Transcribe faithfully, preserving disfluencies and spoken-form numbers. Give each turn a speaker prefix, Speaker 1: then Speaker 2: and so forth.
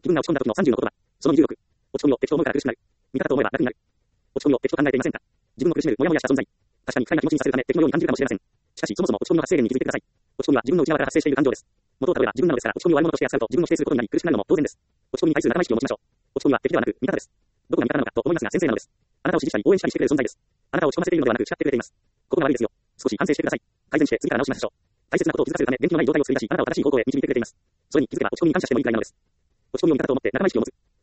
Speaker 1: 自分が落ち込んだ時のさんじゅうの言葉。そのにじゅうろく。落ち込みを敵と思うから苦しくなる。味方と思えば楽になる。落ち込みを敵と考えていませんか？自分の苦しめるモヤモヤした存在。確かに不快な気持ちにさせるため敵のように感じるかもしれません。しかし、そもそも落ち込みの発生源に気づいてください。落ち込みは自分の内側から発生している感情です。元をたどれば自分なのですから、落ち込みを悪者として扱うと自分を否定することになり苦しくなるのも当然です。落ち込みに対する仲間意識を持ちましょう。落ち込みは敵ではなく味方です。どこが味方なのかと思いますが先生なのです。あなたを支持したり応援したりしてくれる存在です。あなたを落ち込ませているのではなく叱ってくれています。ここが悪いですよ。少し反省してください。改善して次から直しましょう。大切なことを気づかせるため元気のない状態を作り出し、あなたを正しい方向へ導いてくれています。それに気づけば落ち込みに感謝してもいいくらいなのです。落ち込みを味方と思って仲間意識を持つ。